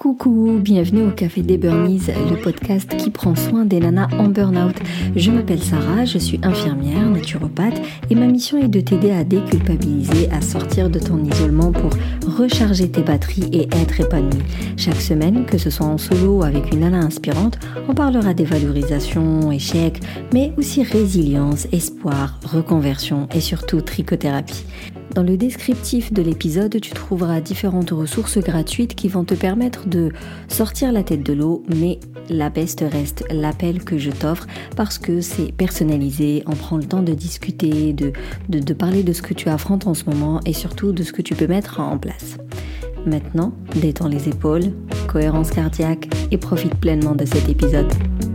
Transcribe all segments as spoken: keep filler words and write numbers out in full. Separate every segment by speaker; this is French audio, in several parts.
Speaker 1: Coucou, bienvenue au Café des Burnies, le podcast qui prend soin des nanas en burn-out. Je m'appelle Sarah, je suis infirmière, naturopathe et ma mission est de t'aider à déculpabiliser, à sortir de ton isolement pour recharger tes batteries et être épanouie. Chaque semaine, que ce soit en solo ou avec une nana inspirante, on parlera des valorisations, échecs, mais aussi résilience, espoir, reconversion et surtout trichothérapie. Dans le descriptif de l'épisode, tu trouveras différentes ressources gratuites qui vont te permettre de sortir la tête de l'eau, mais la best reste l'appel que je t'offre parce que c'est personnalisé, on prend le temps de discuter, de, de, de parler de ce que tu affrontes en ce moment et surtout de ce que tu peux mettre en place. Maintenant, détends les épaules, cohérence cardiaque et profite pleinement de cet épisode.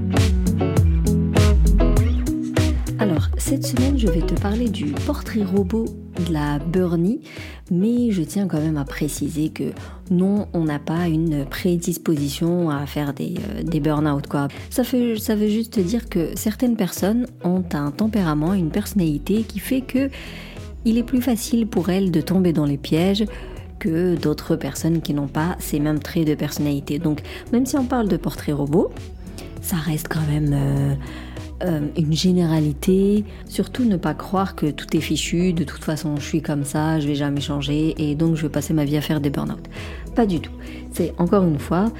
Speaker 1: Alors, cette semaine, je vais te parler du portrait robot de la burnie, mais je tiens quand même à préciser que non, on n'a pas une prédisposition à faire des, euh, des burn-out, quoi. Ça fait, ça veut juste dire que certaines personnes ont un tempérament, une personnalité qui fait que il est plus facile pour elles de tomber dans les pièges que d'autres personnes qui n'ont pas ces mêmes traits de personnalité. Donc, même si on parle de portrait robot, ça reste quand même... Euh, Euh, une généralité, surtout ne pas croire que tout est fichu, de toute façon je suis comme ça, je vais jamais changer et donc je vais passer ma vie à faire des burn-out. Pas du tout. C'est encore une fois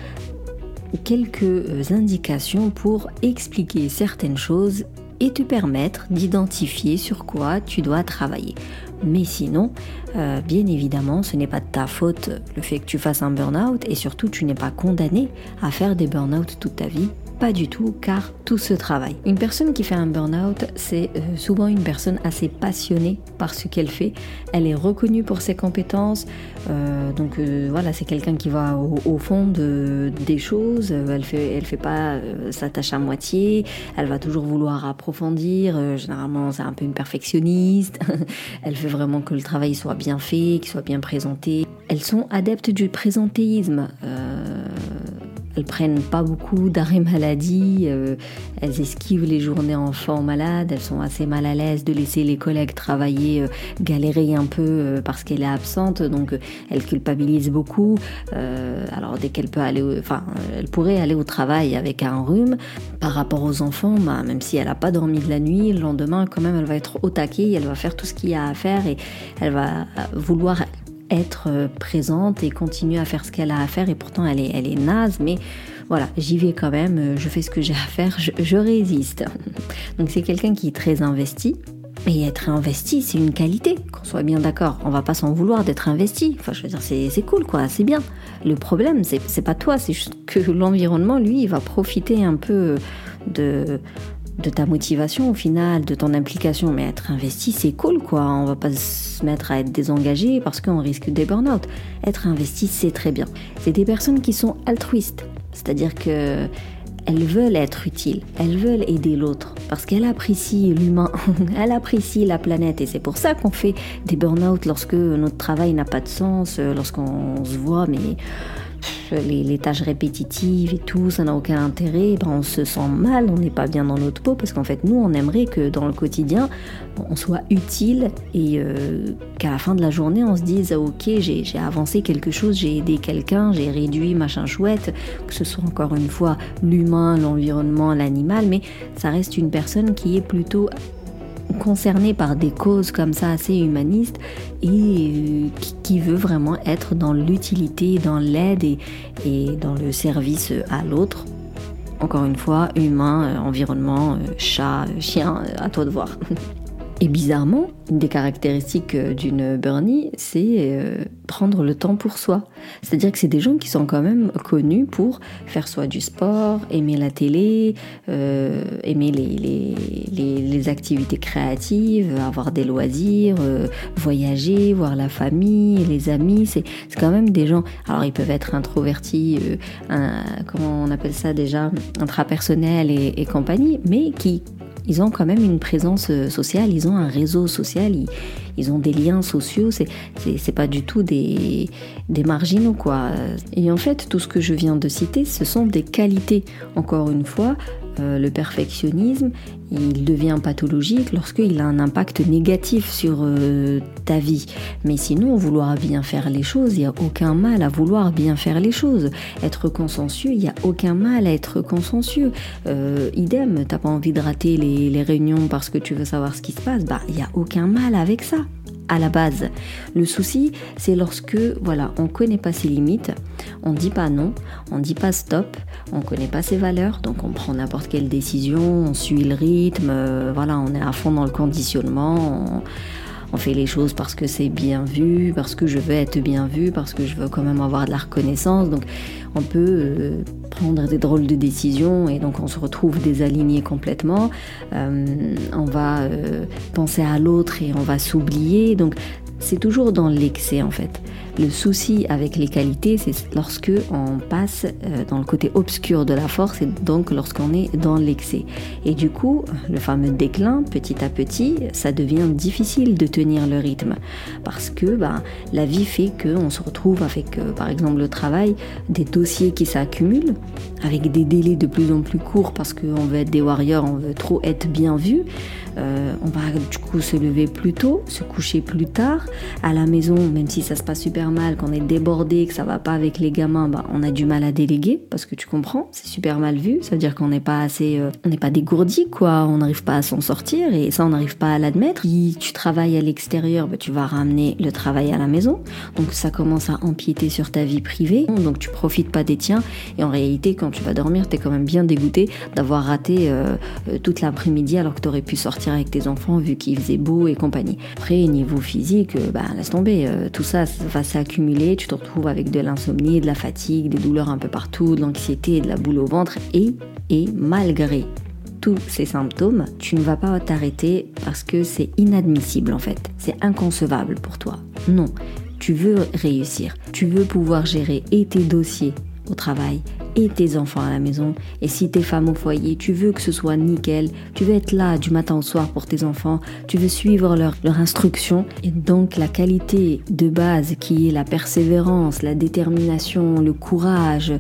Speaker 1: quelques indications pour expliquer certaines choses et te permettre d'identifier sur quoi tu dois travailler. Mais sinon, euh, bien évidemment, ce n'est pas de ta faute le fait que tu fasses un burn-out et surtout tu n'es pas condamné à faire des burn-out toute ta vie. Pas du tout, car tout se travaille. Une personne qui fait un burn-out, c'est euh, souvent une personne assez passionnée par ce qu'elle fait. Elle est reconnue pour ses compétences, euh, donc euh, voilà, c'est quelqu'un qui va au, au fond de, des choses. Elle fait, elle fait pas euh, sa tâche à moitié. Elle va toujours vouloir approfondir. Euh, généralement, c'est un peu une perfectionniste. Elle veut vraiment que le travail soit bien fait, qu'il soit bien présenté. Elles sont adeptes du présentéisme. Euh, Elles prennent pas beaucoup d'arrêts maladie, euh, elles esquivent les journées enfants malades, elles sont assez mal à l'aise de laisser les collègues travailler, euh, galérer un peu euh, parce qu'elle est absente, donc euh, elles culpabilisent beaucoup. Euh, alors dès qu'elle peut aller, au, enfin, elle pourrait aller au travail avec un rhume. Par rapport aux enfants, bah, même si elle a pas dormi de la nuit, le lendemain quand même elle va être au taquet, elle va faire tout ce qu'il y a à faire et elle va vouloir être présente et continuer à faire ce qu'elle a à faire et pourtant elle est, elle est naze, mais voilà, j'y vais quand même, je fais ce que j'ai à faire, je, je résiste. Donc c'est quelqu'un qui est très investi. Et être investi, c'est une qualité, qu'on soit bien d'accord. On va pas s'en vouloir d'être investi. Enfin, je veux dire, c'est, c'est cool, quoi, c'est bien. Le problème, c'est, c'est pas toi, c'est juste que l'environnement, lui, il va profiter un peu de... de ta motivation au final, de ton implication, mais être investi c'est cool quoi, on va pas se mettre à être désengagé parce qu'on risque des burn-out. Être investi c'est très bien. C'est des personnes qui sont altruistes, c'est-à-dire que elles veulent être utiles, elles veulent aider l'autre parce qu'elles apprécient l'humain, elles apprécient la planète et c'est pour ça qu'on fait des burn-out lorsque notre travail n'a pas de sens, lorsqu'on se voit mais... Les, les tâches répétitives et tout, ça n'a aucun intérêt, ben on se sent mal, on n'est pas bien dans notre peau parce qu'en fait nous on aimerait que dans le quotidien on soit utile et euh, qu'à la fin de la journée on se dise ok j'ai, j'ai avancé quelque chose, j'ai aidé quelqu'un, j'ai réduit machin chouette, que ce soit encore une fois l'humain, l'environnement, l'animal, mais ça reste une personne qui est plutôt concernée par des causes comme ça assez humanistes et euh, qui, qui veut vraiment être dans l'utilité, dans l'aide et, et dans le service à l'autre. Encore une fois, humain, euh, environnement, euh, chat, euh, chien, euh, à toi de voir. Et bizarrement, une des caractéristiques d'une burnie, c'est euh, prendre le temps pour soi. C'est-à-dire que c'est des gens qui sont quand même connus pour faire soit du sport, aimer la télé, euh, aimer les, les, les, les activités créatives, avoir des loisirs, euh, voyager, voir la famille, les amis. C'est, c'est quand même des gens... Alors ils peuvent être introvertis, euh, un, comment on appelle ça déjà, intrapersonnels et, et compagnie, mais qui... Ils ont quand même une présence sociale, ils ont un réseau social, ils, ils ont des liens sociaux, c'est, c'est, c'est pas du tout des, des marginaux, quoi. Et en fait, tout ce que je viens de citer, ce sont des qualités. Encore une fois, euh, le perfectionnisme, il devient pathologique lorsqu'il a un impact négatif sur euh, ta vie. Mais sinon, vouloir bien faire les choses, il n'y a aucun mal à vouloir bien faire les choses. Être consciencieux, il n'y a aucun mal à être consciencieux. Euh, idem, t'as pas envie de rater les, les réunions parce que tu veux savoir ce qui se passe, bah il n'y a aucun mal avec ça. À la base, le souci, c'est lorsque, voilà, on connaît pas ses limites, on dit pas non, on dit pas stop, on connaît pas ses valeurs, donc on prend n'importe quelle décision, on suit le rythme, euh, voilà, on est à fond dans le conditionnement, on, on fait les choses parce que c'est bien vu, parce que je veux être bien vu, parce que je veux quand même avoir de la reconnaissance, donc on peut euh, prendre des drôles de décisions et donc on se retrouve désaligné complètement, euh, on va euh, penser à l'autre et on va s'oublier, donc c'est toujours dans l'excès en fait. Le souci avec les qualités, c'est lorsque on passe euh, dans le côté obscur de la force et donc lorsqu'on est dans l'excès. Et du coup, le fameux déclin, petit à petit, ça devient difficile de tenir le rythme parce que bah, la vie fait qu'on se retrouve avec, euh, par exemple, le travail, des dossiers qui s'accumulent avec des délais de plus en plus courts parce qu'on veut être des warriors, on veut trop être bien vu. Euh, on va du coup se lever plus tôt, se coucher plus tard. À la maison, même si ça se passe super mal, qu'on est débordé, que ça va pas avec les gamins, bah, on a du mal à déléguer parce que tu comprends, c'est super mal vu. Ça veut dire qu'on n'est pas assez, euh, on n'est pas dégourdi quoi, on n'arrive pas à s'en sortir et ça on n'arrive pas à l'admettre. Si tu travailles à l'extérieur, bah, tu vas ramener le travail à la maison, donc ça commence à empiéter sur ta vie privée, donc tu profites pas des tiens et en réalité quand tu vas dormir, t'es quand même bien dégoûté d'avoir raté euh, euh, toute l'après-midi alors que t'aurais pu sortir avec tes enfants vu qu'il faisait beau et compagnie. Après niveau physique, euh, bah laisse tomber, euh, tout ça, ça va s'accumuler, tu te retrouves avec de l'insomnie, de la fatigue, des douleurs un peu partout, de l'anxiété, de la boule au ventre et, et malgré tous ces symptômes, tu ne vas pas t'arrêter parce que c'est inadmissible en fait, c'est inconcevable pour toi. Non, tu veux réussir, tu veux pouvoir gérer et tes dossiers au travail et tes enfants à la maison, et si t'es femme au foyer, tu veux que ce soit nickel, tu veux être là du matin au soir pour tes enfants, tu veux suivre leur, leur instruction, et donc la qualité de base qui est la persévérance, la détermination, le courage,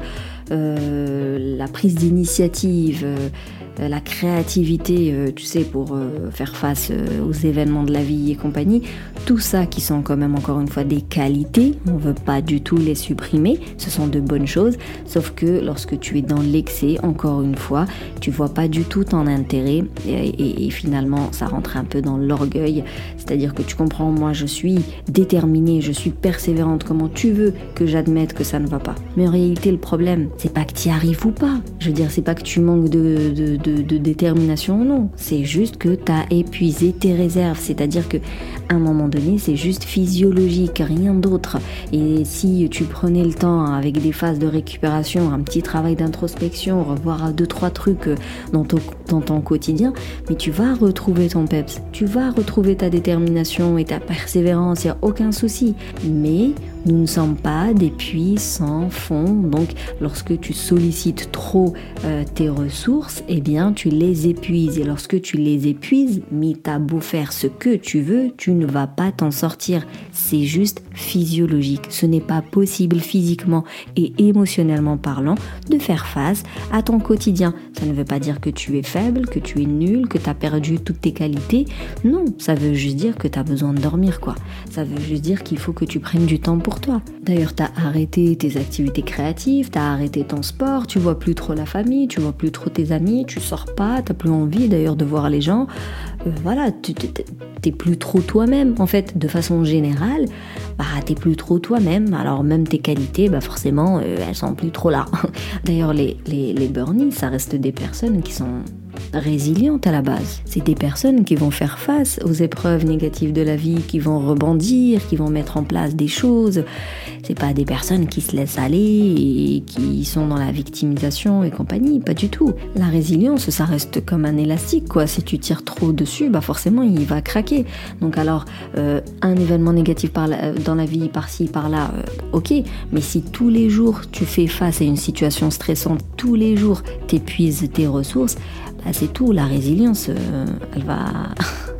Speaker 1: euh, la prise d'initiative, euh, la créativité, euh, tu sais, pour euh, faire face euh, aux événements de la vie et compagnie, tout ça qui sont quand même encore une fois des qualités, on veut pas du tout les supprimer, ce sont de bonnes choses, sauf que lorsque tu es dans l'excès, encore une fois, tu vois pas du tout ton intérêt et, et, et finalement ça rentre un peu dans l'orgueil, c'est-à-dire que tu comprends, moi je suis déterminée, je suis persévérante, comment tu veux que j'admette que ça ne va pas, mais en réalité le problème, c'est pas que tu y arrives ou pas, je veux dire c'est pas que tu manques de, de De, de détermination, non, c'est juste que tu as épuisé tes réserves, c'est-à-dire que à un moment donné c'est juste physiologique, rien d'autre, et si tu prenais le temps avec des phases de récupération, un petit travail d'introspection, revoir deux trois trucs dans ton, dans ton quotidien, mais tu vas retrouver ton peps, tu vas retrouver ta détermination et ta persévérance, il n'y a aucun souci, mais nous ne sommes pas des puits sans fond, donc lorsque tu sollicites trop euh, tes ressources, eh bien tu les épuises, et lorsque tu les épuises, mais t'as beau faire ce que tu veux, tu ne vas pas t'en sortir, c'est juste physiologique, ce n'est pas possible physiquement et émotionnellement parlant de faire face à ton quotidien, ça ne veut pas dire que tu es faible, que tu es nul, que tu as perdu toutes tes qualités, non, ça veut juste dire que tu as besoin de dormir quoi, ça veut juste dire qu'il faut que tu prennes du temps pour toi. D'ailleurs, t'as arrêté tes activités créatives, t'as arrêté ton sport, tu vois plus trop la famille, tu vois plus trop tes amis, tu sors pas, t'as plus envie d'ailleurs de voir les gens. Euh, voilà, tu t'es plus trop toi-même. En fait, de façon générale, bah t'es plus trop toi-même. Alors même tes qualités, bah forcément, euh, elles sont plus trop là. D'ailleurs, les les les burnies, ça reste des personnes qui sont résilientes à la base. C'est des personnes qui vont faire face aux épreuves négatives de la vie, qui vont rebondir, qui vont mettre en place des choses. C'est pas des personnes qui se laissent aller et qui sont dans la victimisation et compagnie, pas du tout. La résilience, ça reste comme un élastique, quoi. Si tu tires trop dessus, bah forcément, il va craquer. Donc alors, euh, un événement négatif par la, dans la vie, par-ci, par-là, euh, ok. Mais si tous les jours, tu fais face à une situation stressante, tous les jours, t'épuises tes ressources, bah c'est tout. La résilience, euh, elle va...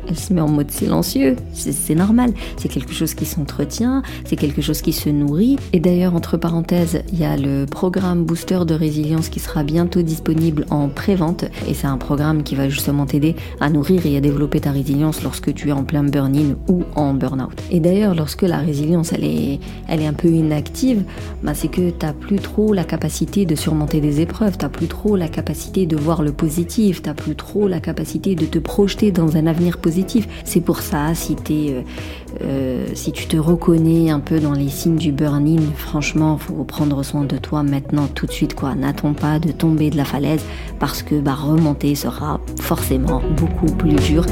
Speaker 1: elle se met en mode silencieux. C'est, c'est normal. C'est quelque chose qui s'entretient, c'est quelque chose qui se nourrit. Et d'ailleurs, entre parenthèses, il y a le programme Booster de résilience qui sera bientôt disponible en pré-vente. Et c'est un programme qui va justement t'aider à nourrir et à développer ta résilience lorsque tu es en plein burn-in ou en burn-out. Et d'ailleurs, lorsque la résilience, elle est, elle est un peu inactive, bah c'est que tu n'as plus trop la capacité de surmonter des épreuves, tu n'as plus trop la capacité de voir le positif, tu n'as plus trop la capacité de te projeter dans un avenir positif. C'est pour ça, si, t'es, euh, euh, si tu te reconnais un peu dans les signes du burn-in, franchement, il faut prendre soin de toi maintenant, tout de suite, quoi. N'attends pas de tomber de la falaise parce que bah, remonter sera forcément beaucoup plus dur.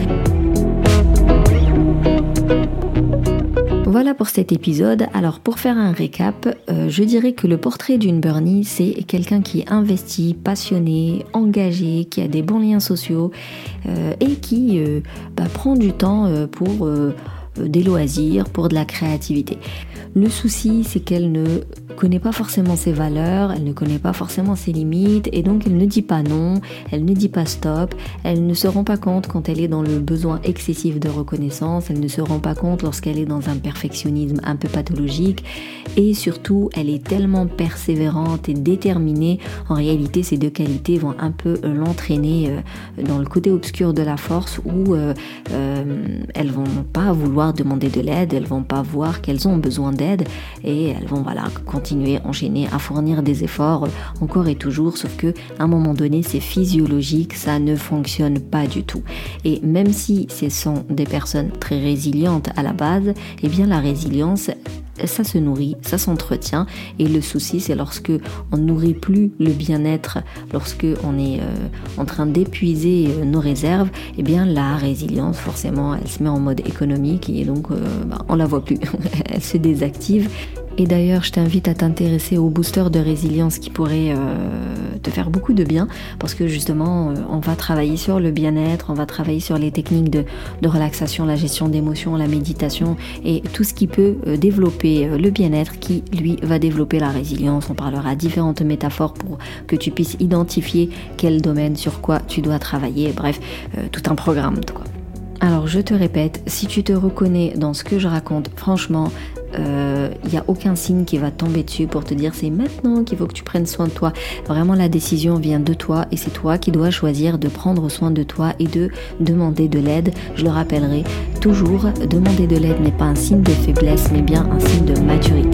Speaker 1: Voilà pour cet épisode. Alors pour faire un récap, euh, je dirais que le portrait d'une burnie, c'est quelqu'un qui est investi, passionné, engagé, qui a des bons liens sociaux euh, et qui euh, bah, prend du temps euh, pour euh, des loisirs, pour de la créativité. Le souci, c'est qu'elle ne connaît pas forcément ses valeurs, elle ne connaît pas forcément ses limites et donc elle ne dit pas non, elle ne dit pas stop, elle ne se rend pas compte quand elle est dans le besoin excessif de reconnaissance, elle ne se rend pas compte lorsqu'elle est dans un perfectionnisme un peu pathologique et surtout elle est tellement persévérante et déterminée. En réalité, ces deux qualités vont un peu l'entraîner dans le côté obscur de la force où euh, euh, elles vont pas vouloir demander de l'aide, elles vont pas voir qu'elles ont besoin d'aide et elles vont voilà continuer, enchaîner à fournir des efforts encore et toujours, sauf que à un moment donné c'est physiologique, ça ne fonctionne pas du tout. Et même si ce sont des personnes très résilientes à la base, eh bien la résilience ça se nourrit, ça s'entretient et le souci c'est lorsque on ne nourrit plus le bien-être, lorsque on est euh, en train d'épuiser euh, nos réserves, eh bien la résilience forcément elle se met en mode économique et donc euh, bah, on la voit plus, elle se désactive. Et d'ailleurs, je t'invite à t'intéresser au booster de résilience qui pourrait euh, te faire beaucoup de bien parce que justement, euh, on va travailler sur le bien-être, on va travailler sur les techniques de, de relaxation, la gestion d'émotions, la méditation et tout ce qui peut euh, développer euh, le bien-être qui, lui, va développer la résilience. On parlera différentes métaphores pour que tu puisses identifier quel domaine, sur quoi tu dois travailler. Bref, euh, tout un programme, quoi. Alors, je te répète, si tu te reconnais dans ce que je raconte, franchement, il euh, n'y a aucun signe qui va tomber dessus pour te dire c'est maintenant qu'il faut que tu prennes soin de toi. Vraiment la décision vient de toi et c'est toi qui dois choisir de prendre soin de toi et de demander de l'aide. Je le rappellerai toujours, demander de l'aide n'est pas un signe de faiblesse mais bien un signe de maturité.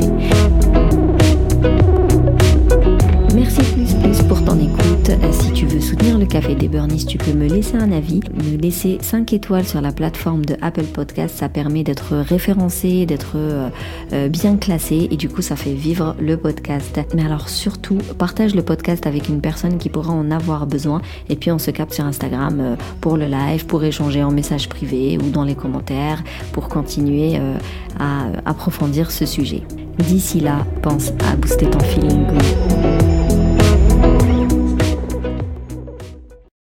Speaker 1: Merci plus plus pour ton écoute. Si tu veux soutenir le Café des Burnies, tu peux me laisser un avis, me laisser cinq étoiles sur la plateforme de Apple Podcast. Ça permet d'être référencé, d'être euh, euh, bien classé et du coup ça fait vivre le podcast. Mais alors surtout, partage le podcast avec une personne qui pourra en avoir besoin et puis on se capte sur Instagram euh, pour le live, pour échanger en message privé ou dans les commentaires pour continuer euh, à approfondir ce sujet. D'ici là, pense à booster ton feeling good.